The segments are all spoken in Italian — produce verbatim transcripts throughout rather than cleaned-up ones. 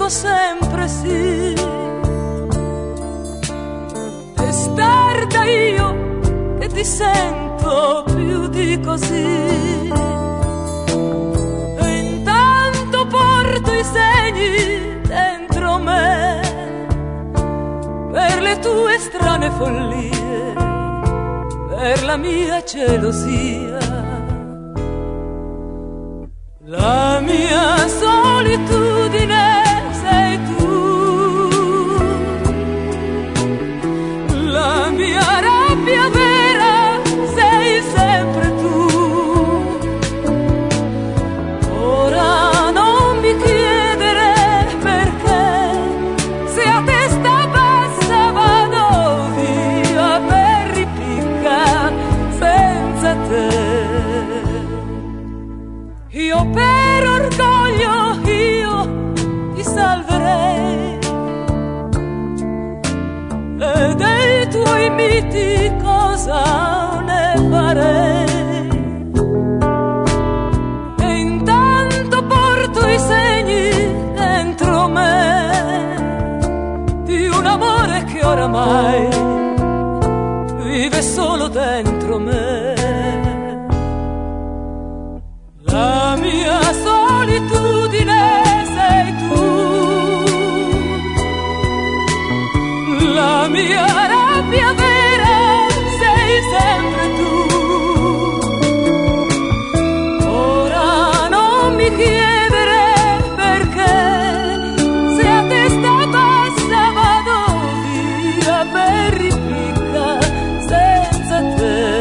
dico sempre sì. Testarda io che ti sento più di così. E intanto porto i segni dentro me per le tue strane follie, per la mia gelosia. La mia solitudine sei tu, la mia rabbia vera sei sempre tu. Ora non mi chiedere perché, se a testa bassa vado via per ripicca senza te. Io per orgoglio io ti salverei, e dei tuoi miti cosa ne farei? E intanto porto i segni dentro me di un amore che oramai vive solo dentro me. La mia solitudine sei tu, la mia rabbia vera sei sempre tu. Ora non mi chiedere perché, se a testa bassa vado via per ripicca senza te.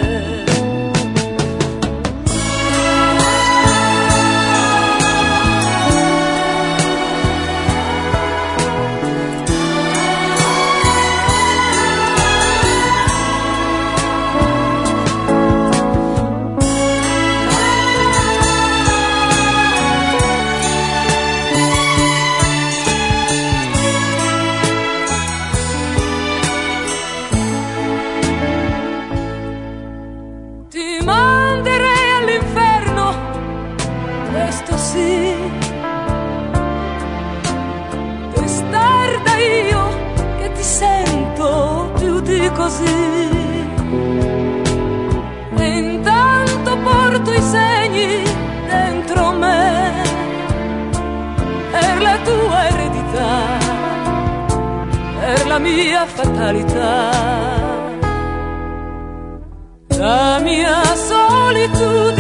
Ti manderei all'inferno, questo sì. Testarda io che ti sento più di così. E intanto porto i segni dentro me per la tua eredità, per la mia fatalità. La mia solitudine